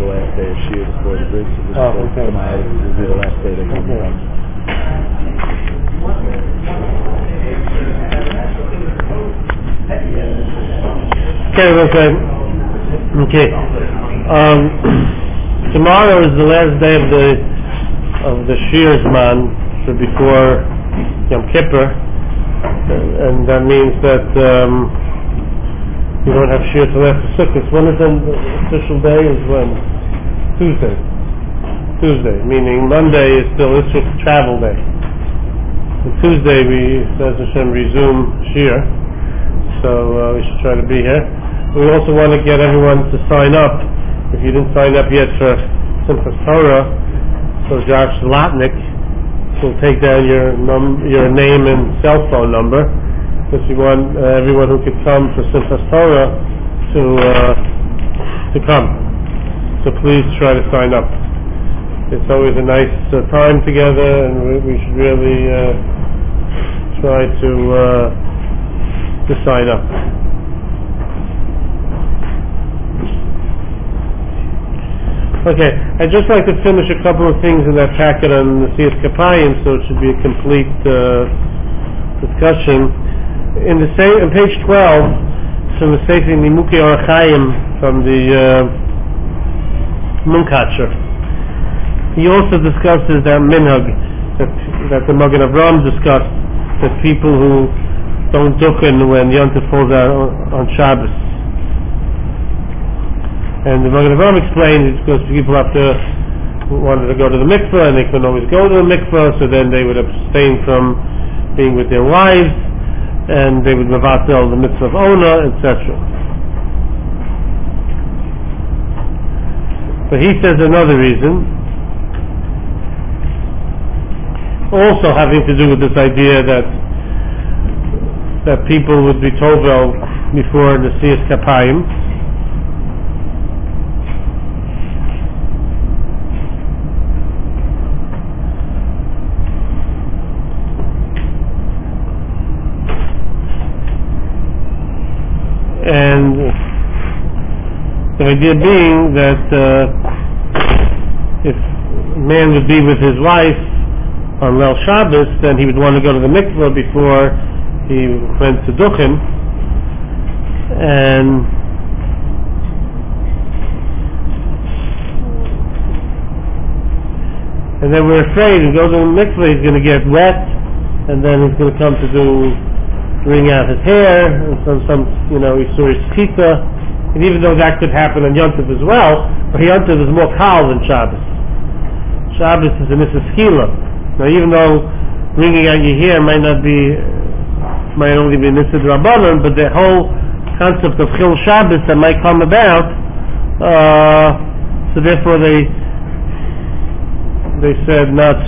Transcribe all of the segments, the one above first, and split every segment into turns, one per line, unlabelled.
the last day of Shir before the bridge. So
Okay.
Tonight will be the last day they're coming from.
Okay. Tomorrow is the last day of the Shir Zman, so before Yom Kippur, and that means that you don't have Shir till after Sukkot. When is the official day? Is when? Tuesday, meaning Monday is still Israel travel day. And Tuesday we, as Hashem, resume Shir, so we should try to be here. We also want to get everyone to sign up. If you didn't sign up yet for Simchas Torah, so Josh Zlotnick will take down your name and cell phone number, because we want everyone who could come for Simchas Torah to come. So please try to sign up. It's always a nice time together, and we should really try to sign up. Okay, I'd just like to finish a couple of things in that packet on the Siyas Kapayim, so it should be a complete discussion. On page 12, from the Sefer Nimukei Or Chaim from the Munkacher, he also discusses that minhag that the Magen Avraham discussed, that people who don't duchen when Yom Tov falls out on Shabbos. And the Magen Avraham explained it's because people wanted to go to the mikveh, and they couldn't always go to the mikveh, so then they would abstain from being with their wives, and they would mevatel the mitzvah of ona, etc. But he says another reason, also having to do with this idea that people would be tovel before the Siyas Kapayim. And the idea being that if a man would be with his wife on Leil Shabbos, then he would want to go to the mikveh before he went to duchen, and they were afraid to go to the mikveh, he's going to get wet, and then he's going to come to bring out his hair, and some Isuris Chita, and even though that could happen on Yom Tov as well, but Yom Tov is more kal than Shabbos. Shabbos is a Nisas-Skila. Now even though bringing out your hair might only be Nisad Rabbanan, but the whole concept of Chil Shabbos that might come about, so therefore they said not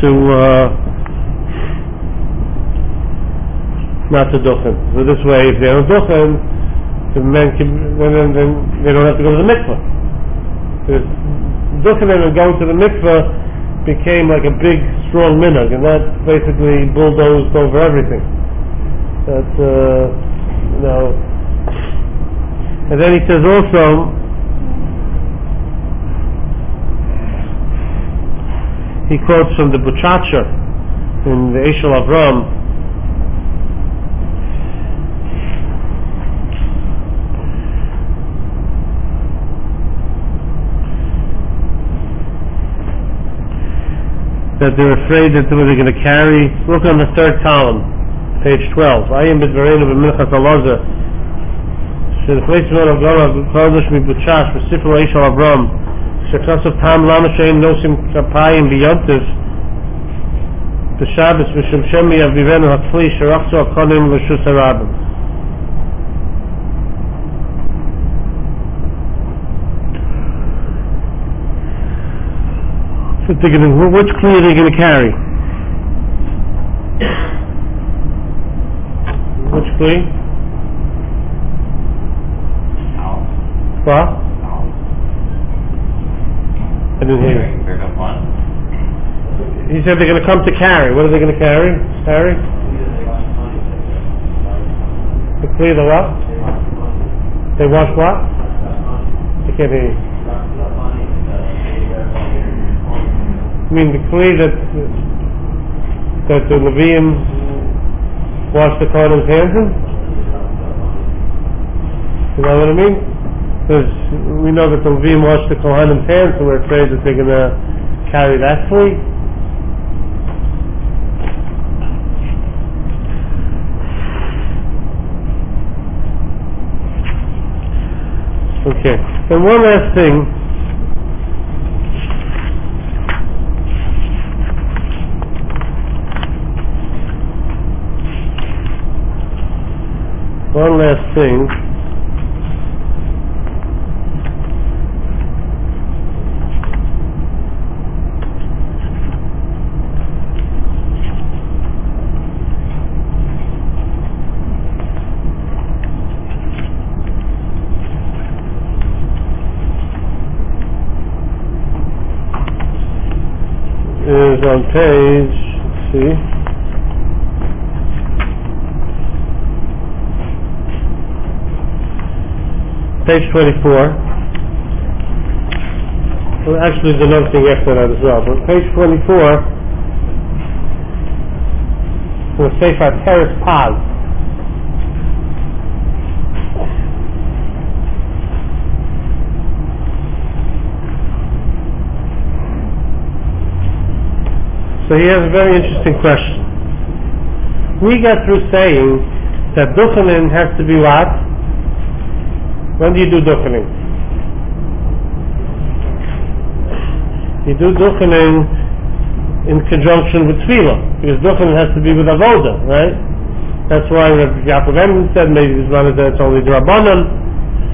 to duchen. So this way, if they don't duchen, the men then they don't have to go to the mikveh. Duchen and going to the mikveh became like a big, strong minhag, and that basically bulldozed over everything. And then he says also, he quotes from the Buchacha in the Eshel Avram, that they're afraid that they're going to carry. Look on the third column, page 12. I am b'dvareinu b'minchas halaza. Sh'nefleis v'on avgama kodesh mibuchash v'sifro Eshel Avram shekhasav tam lama she'en nosim kapayim b'yontiv b'shabbos v'shem shemi avivenu hakfli sherachzu akonim l'shus harabim. So which kli are they going to carry? Which kli? What? I didn't hear you. He said they're going to come to carry. What are they going to carry? Carry? The kli, the what? They wash what? I can't hear you. mean the kli that the Leviim wash the Kohen's hands in? You know what I mean? Because we know that the Leviim wash the Kohen's hands, so we're afraid that they're going to carry that kli. Okay, and one last thing. One last thing. Is on page, let's see, page 24. Well, actually, there's another thing after that as well, but page 24, the Sefer Teres Paz. So he has a very interesting question. We got through saying that duchening has to be what? When do you do duchening? You do duchening in conjunction with tefillah, because duchening has to be with avoda, right? That's why Rabbi Yaakov Emden said maybe this one is that it's only the Rabbanan.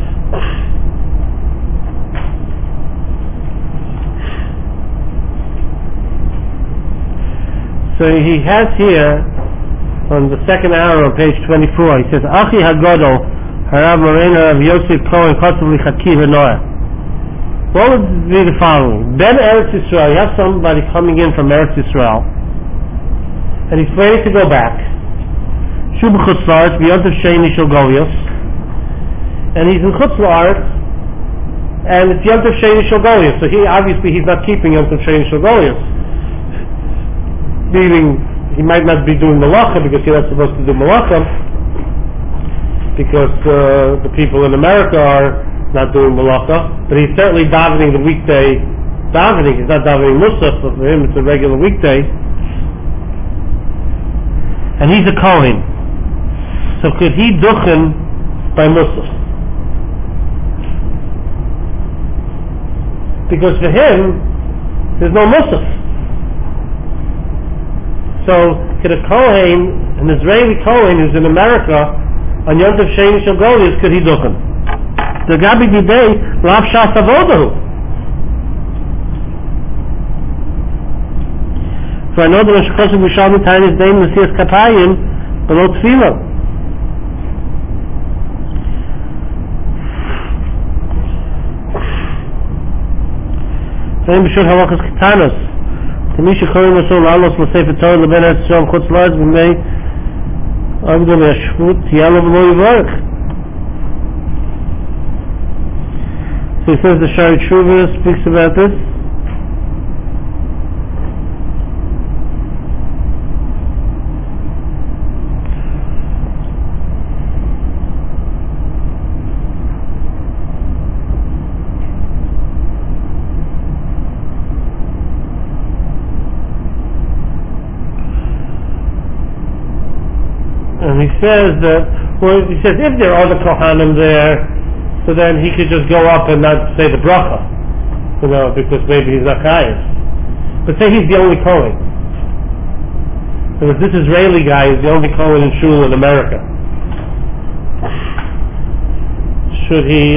So he has here, on the second arrow on page 24, he says, Achi HaGadol, Harav Moreno of Yosef Cohen, Kotov Lichaki V'Noah. What would be the following? Ben Eretz Yisrael, you have somebody coming in from Eretz Yisrael, and he's planning to go back. Shub Chutz La'aretz, B'Yontav Sheini Shel Golios, and he's in Chutz La'aretz, and it's Yontav Sheini Shel Golios, so he's not keeping Yontav Sheini Shel Golios. Meaning, he might not be doing malacha because he's not supposed to do malacha, because the people in America are not doing malacha, but he's certainly davening the weekday davening. He's not davening musaf, but for him it's a regular weekday. And he's a Kohen. So could he duchen by musaf? Because for him, there's no musaf. So, could a Kohen, an Israeli Kohen who's in America, on Yom Tov Sheini Shel Golios, could he duchen? The Gabi Gidei, Rav Shas Avodahu. So I know that Rosh Chodesh B'Shalom Tayin is Dein Mesias Kapayim below Tefillah. Same B'Shur Halachas Ketanos. מי שקוראים לו לעלות לספר תורה לבין ארץ ישראל חוץ לארץ במי עבדו מהשפוט יהיה לו ולא יברך. So he says the Shari Tshuva speaks about this. And he says that, well, he says if there are other Kohanim there, so then he could just go up and not say the bracha, because maybe he's not chayav. But say he's the only Kohen. Because this Israeli guy is the only Kohen in shul in America. Should he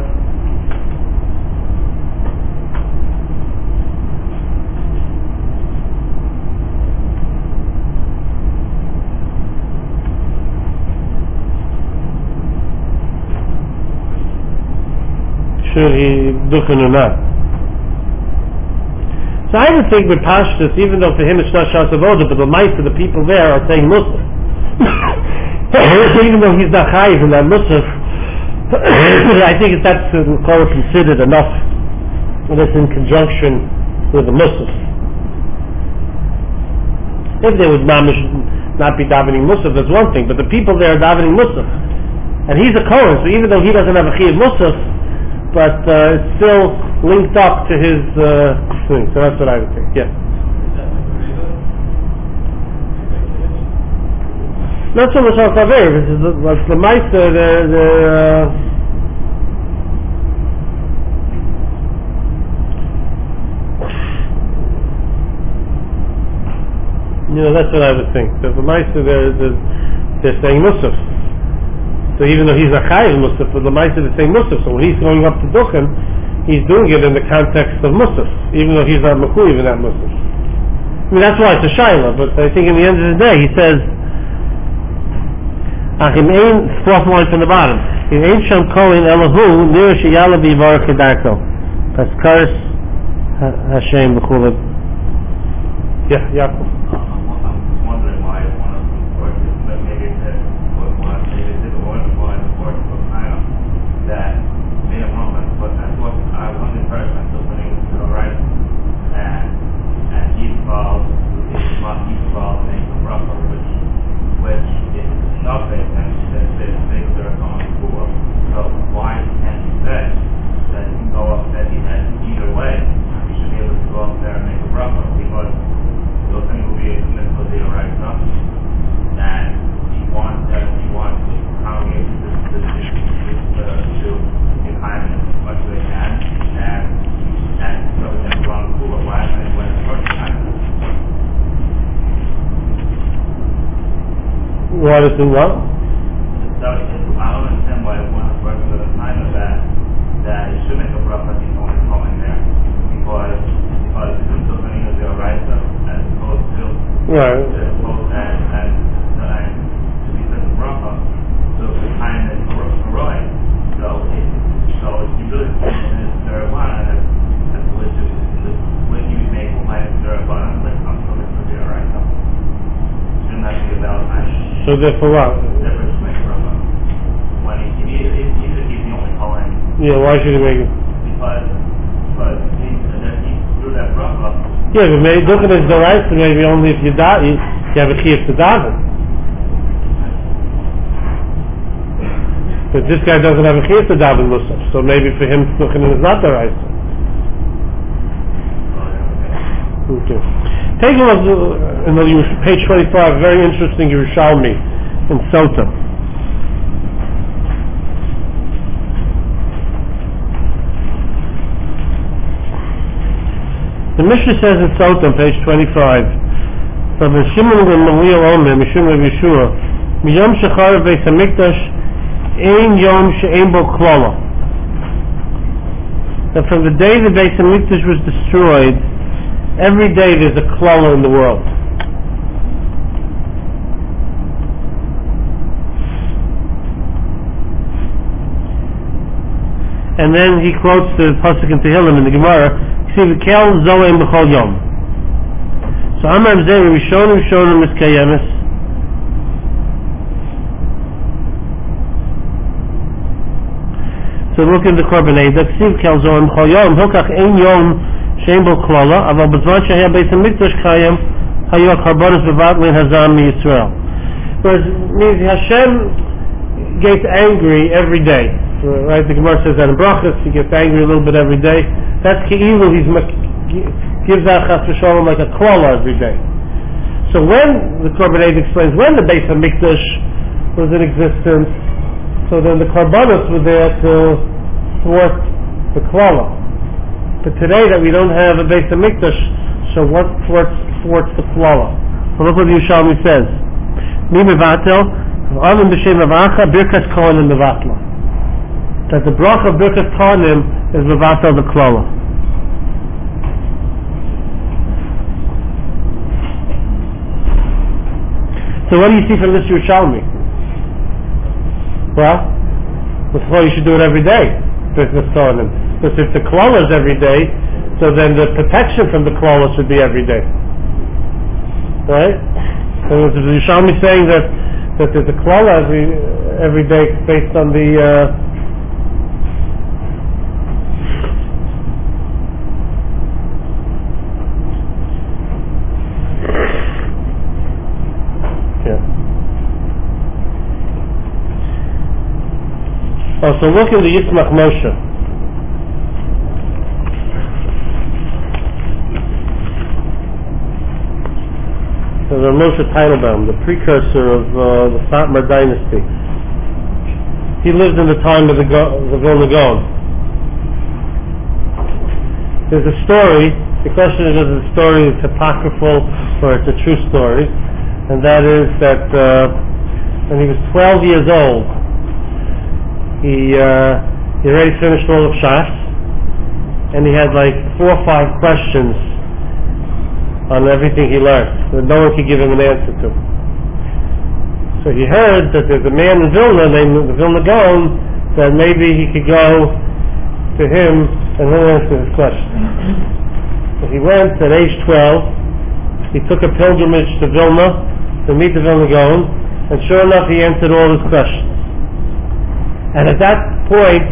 duchen or not? So I would think with Pashtus, even though for him it's not Shas Avodah, but the mice of the people there are saying Musaf. Even though he's not chayiv in that Musaf, I think that's considered enough when it's in conjunction with the Musaf. If they would mamish not be davening musaf, that's one thing, but the people there are davening musaf. And he's a Kohen, so even though he doesn't have a chiyuv musaf, but it's still linked up to his thing. So that's what I would think. Yeah. Not so much al kaver. This is the meister. That's what I would think. So the meister, they're saying musaf. So even though he's a chayiv musaf, but the meister is saying musaf. So when he's going up to duchen, he's doing it in the context of musaf, even though he's not mechuyev in that musaf. I mean, that's why it's a shaila. But I think in the end of the day, he says, fourth line from the bottom. In ancient calling Elahu near sheyala b'yivar kedarko. Paskaris Hashem b'chulav. Yeah, Yaakov. What is in what?
So I don't understand why one is working with a time of that it should make a bracha if only coming there because it's still something of the right as opposed to
right.
And to be such a bracha, so the time is right. So if you really is there one and that's which when you make like there one like comes from it to be right. Shouldn't that be about time?
So therefore what? Yeah, why should he make it?
Because he threw that bracha.
Yeah, but maybe duchen is the right, so maybe only if you have a chiyuv to daven. But this guy doesn't have a chiyuv to daven musaf, so maybe for him duchen is not the right. Okay. Take a look in page 25, very interesting Yerushalmi in Sota. The Mishnah says in Sota, page 25, from Shimon ben Gamliel Omer, Mishum Rav Yeshua, Miyom shecharav Beis Hamikdash, ein yom she'ein bo klala. That from the day the Beis Hamikdash was destroyed, every day there's a klala in the world. And then he quotes the pasuk in Tehillim in the Gemara, "Ksiv zoem b'chol yom." So Amar Zeh Rishonim Miskayemes. So look in the Korban Eidah, "Ksiv kel zoem b'chol yom." Hilkach ein yom shein bo klala, aval b'zman shehaya Beis Hamikdash kayim hayu karbonos bevatlin hazam miYisrael. Whereas means Hashem gets angry every day. Right, the Gemara says that in Brachos, he gets angry a little bit every day. That's Ke'ilu, he gives out Chas v'Shalom like a klala every day. So when, the Korban Eidah explains, when the Beis Hamikdash was in existence, so then the Karbonos were there to thwart the klala. But today that we don't have a Beis Hamikdash, so what thwarts the klala? So look what the Yerushalmi says. Mi mevatel, Avim b'shem avacha, birkas kohanim mevatla. That the bracha of Birkas Kohanim is mevatel the klala. So what do you see from this Yerushalmi? Well, before you should do it every day, Birkas Kohanim. Because if the klala is every day, so then the protection from the klala should be every day. Right? So the Yerushalmi saying that there's a klala every day based on the Oh, so look in the Yitzmach Moshe. So the Moshe Teitelbaum, the precursor of the Satmar dynasty. He lived in the time of the Vilna Gaon. There's a story. The question is, the story is apocryphal or it's a true story, and that is that when he was 12 years old, he already finished all of Shas, and he had like 4 or 5 questions on everything he learned that no one could give him an answer to. So he heard that there's a man in Vilna named the Vilna Gaon that maybe he could go to him and he'll answer his question. So he went at age 12. He took a pilgrimage to Vilna to meet the Vilna Gaon, and sure enough, he answered all his questions. And at that point,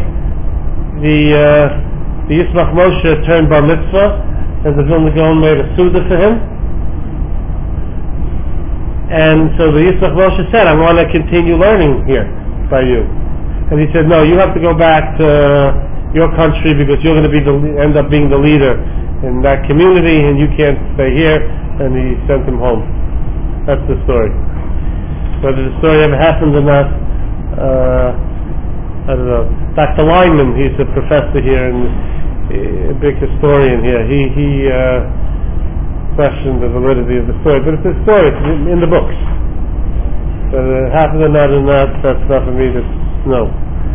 the Yitzmach Moshe turned bar mitzvah, and the Vilna Gaon made a Suda for him. And so the Yitzmach Moshe said, I want to continue learning here by you. And he said, no, you have to go back to your country because you're going to end up being the leader in that community and you can't stay here. And he sent him home. That's the story. Whether the story ever happened or not, I don't know. Dr. Lyman, he's a professor here and a big historian here. He questioned the validity of the story, but it's a story. It's in the books. Whether it happened or not, that's not for me to know.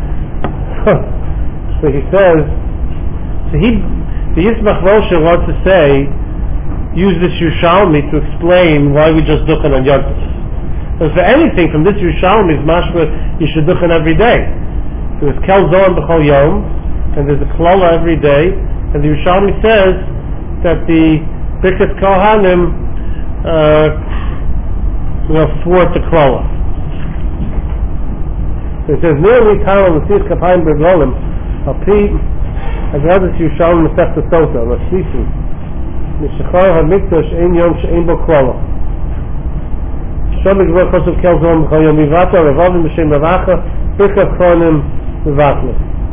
So he says, the Yitzmach Moshe wants to say, use this Yerushalmi to explain why we just duchen on Yom Tov. Because for anything from this Yerushalmi is mashma, you should duchen every day. There's Kel Zohar b'chol Yom, and there's a Klala every day, and the Yerushalmi says that the Birkas Kohanim thwart the Klala. So it says, nearly Talam L'sis Kapayim B'Golim, Al-Pi, Agradas Yerushalmi Masechta Sota, L'Slisim, Mishachar HaMikdash Ein Yom She'ein Bo Klala. Shom Gvor Kosov Kel Zohar b'chol Yom Mivata, Revavim B'Shem Ravacha, Birkas Kohanim Mivatla.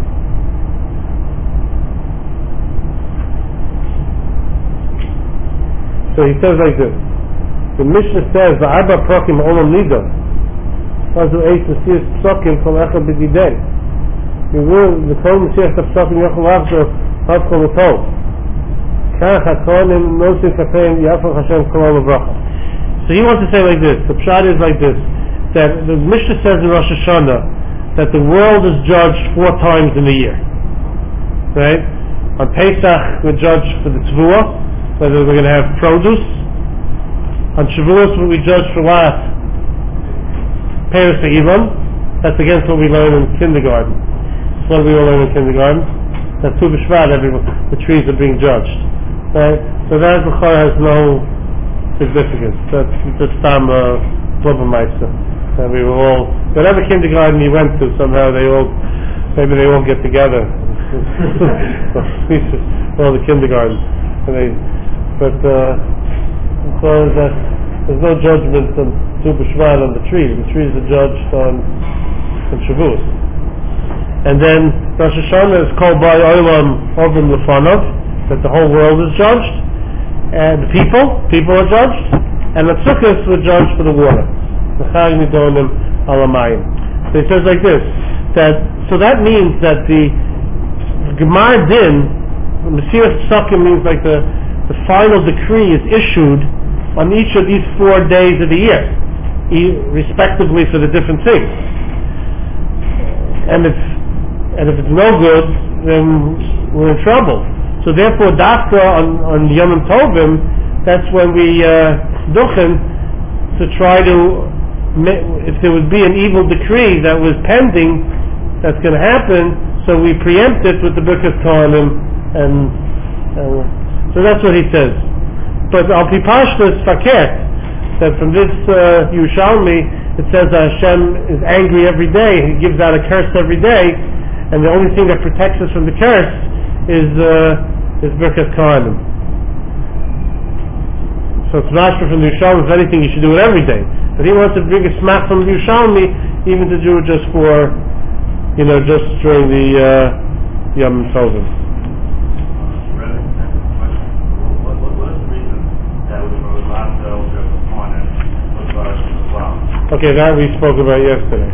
So he says like this. The Mishnah says, the Arba Prokim Olam Nida, Azu Eis Mesias Psokim Kol Echad B'Didei. The Kol Mesias Psokim Yochel Avzo Havkol Utol. Kach HaKonim Nosim Kapeim Yafal Hashem Kol Olam Bracha. So he wants to say like this. The pshat is like this. That the Mishnah says in Rosh Hashanah that the world is judged 4 times in a year. Right? On Pesach we're judged for the Tzvuah, whether we're going to have produce. On Shavuos we judge for what? Peres Ha'Ivam. That's against what we learn in kindergarten. That's what we all learn in kindergarten. That Tu B'Shvat, the trees are being judged. Right? So that has no significance. That's just some Blubbermeister. And we were all, whatever kindergarten you went to, somehow maybe they all get together. All the kindergarten. But there's no judgment on Tu B'Shvat on the trees. The trees are judged on Shavuos. And then Rosh Hashanah is called by Olam Ovim Lefanov, that the whole world is judged, and the people are judged, and the Tzukos were judged for the water. So he says like this, so that means that the Gemar Din, Mesias Psokim means like the final decree is issued on each of these 4 days of the year, respectively for the different things. And if it's no good, then we're in trouble. So therefore, Dafka on Yom Tovim, that's when we duchen to try to, if there would be an evil decree that was pending, that's going to happen, so we preempt it with the Birkas Kohanim, and so that's what he says. But Al Pi Pashtus Faket, that from this Yerushalmi, it says that Hashem is angry every day, He gives out a curse every day, and the only thing that protects us from the curse is Birkas Kohanim. So it's not from the Yerushalmi, if anything, you should do it every day. But he wants to bring a smack from the Yerushalmi, even to do it just for just during the Yom Tovim.
What is the reason that we were allowed to go on and look at it as well?
Okay, that we spoke about yesterday.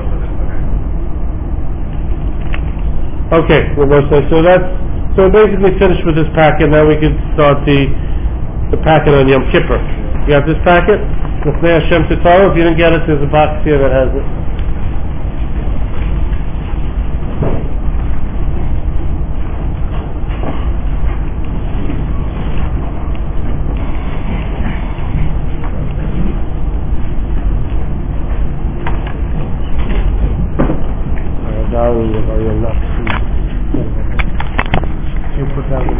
Okay, so so basically finished with this packet. Now we can start the packet on Yom Kippur. You got this packet? If you didn't get it, there's a box here that has it.